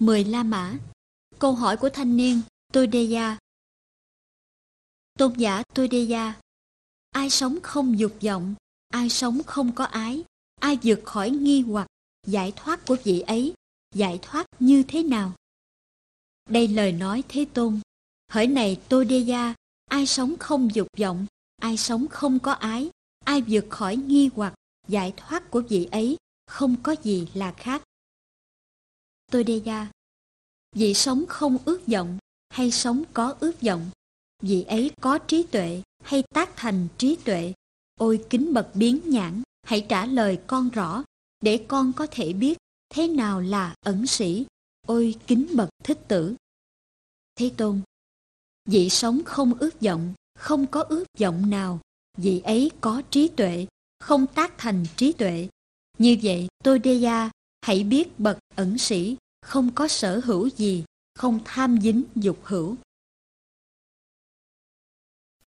10 La Mã. Câu hỏi của thanh niên Todeya. Tôn giả Todeya, ai sống không dục vọng, ai sống không có ái, ai vượt khỏi nghi hoặc, giải thoát của vị ấy, giải thoát như thế nào? Đây lời nói Thế Tôn. Hỡi này Todeya, ai sống không dục vọng, ai sống không có ái, ai vượt khỏi nghi hoặc, giải thoát của vị ấy, không có gì là khác. Todeya, vị sống không ước vọng hay sống có ước vọng, vị ấy có trí tuệ hay tác thành trí tuệ? Ôi kính bậc biến nhãn, hãy trả lời con rõ, để con có thể biết thế nào là ẩn sĩ. Ôi kính bậc Thích Tử. Thế Tôn, vị sống không ước vọng, không có ước vọng nào, vị ấy có trí tuệ, không tác thành trí tuệ. Như vậy Todeya, hãy biết bậc ẩn sĩ không có sở hữu gì, không tham dính dục hữu.